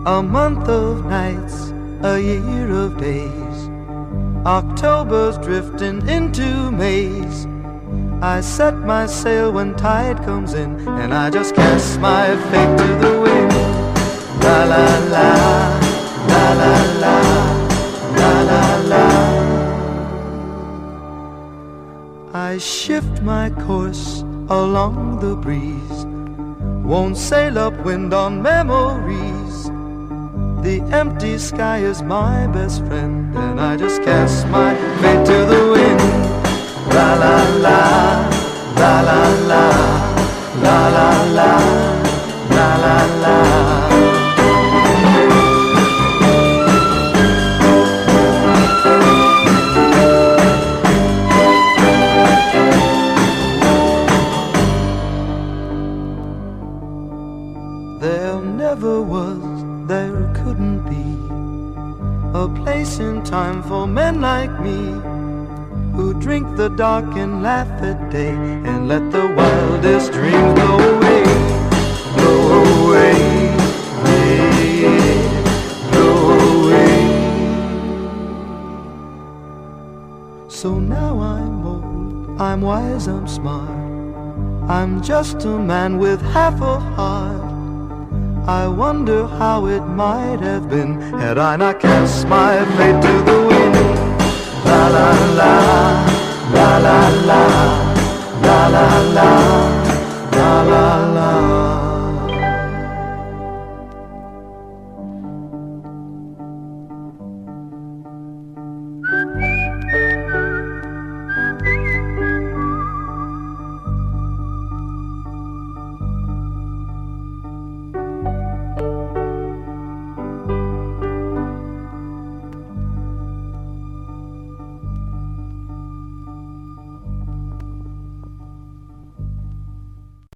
A month of nights, a year of days, October's drifting into May's. I set my sail when tide comes in, and I just cast my fate to the wind. La la la, la la la, la la la. I shift my course along the breeze, won't sail upwind on memories. The empty sky is my best friend, and I just cast my fate to the wind. La la la, la la la, la la la, la la la. There never was, there couldn't be a place in time for men like me, who drink the dark and laugh at day, and let the wildest dreams blow away, blow away, yeah, blow away. So now I'm old, I'm wise, I'm smart, I'm just a man with half a heart. I wonder how it might have been had I not cast my fate to the wind. La la la, la la